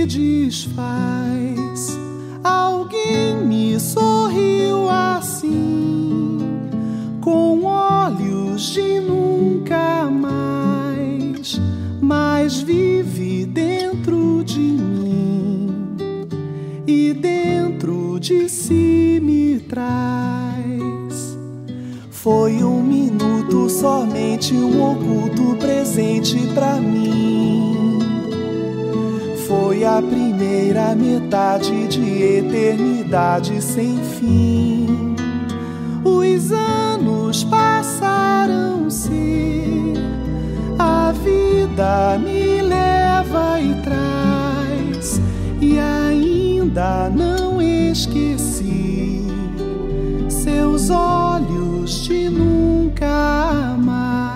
desfaz. Alguém me sorriu assim, com olhos de nunca mais, mas vive dentro de mim e dentro de si me traz. Foi um minuto, somente um oculto presente pra mim. Foi a primeira metade de eternidade sem fim. Os anos passaram-se, a vida me leva e traz, e ainda não esqueci seus olhos de nunca mais.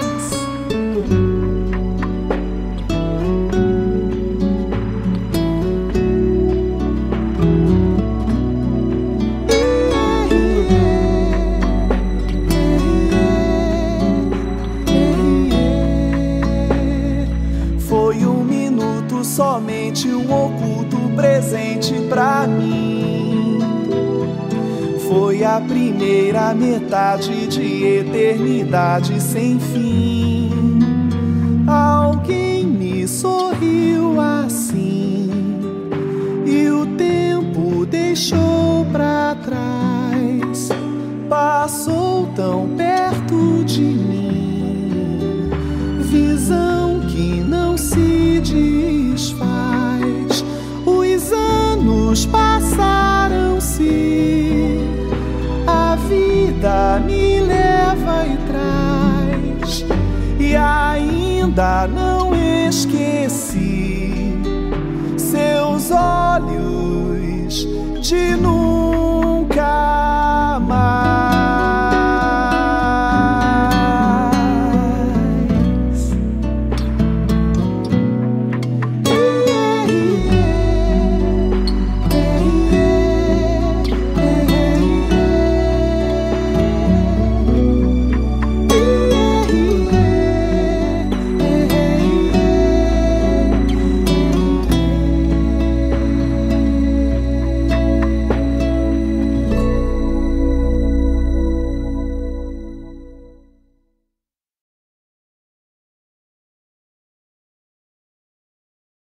Foi um minuto, somente um oculto presente pra mim. Foi a primeira metade de eternidade sem fim. Alguém me sorriu assim, e o tempo deixou pra trás. Passou tão perto de mim, visão que não se desfaz. Os anos passaram-se, a vida me leva e traz, e ainda não esqueci seus olhos de nunca mais.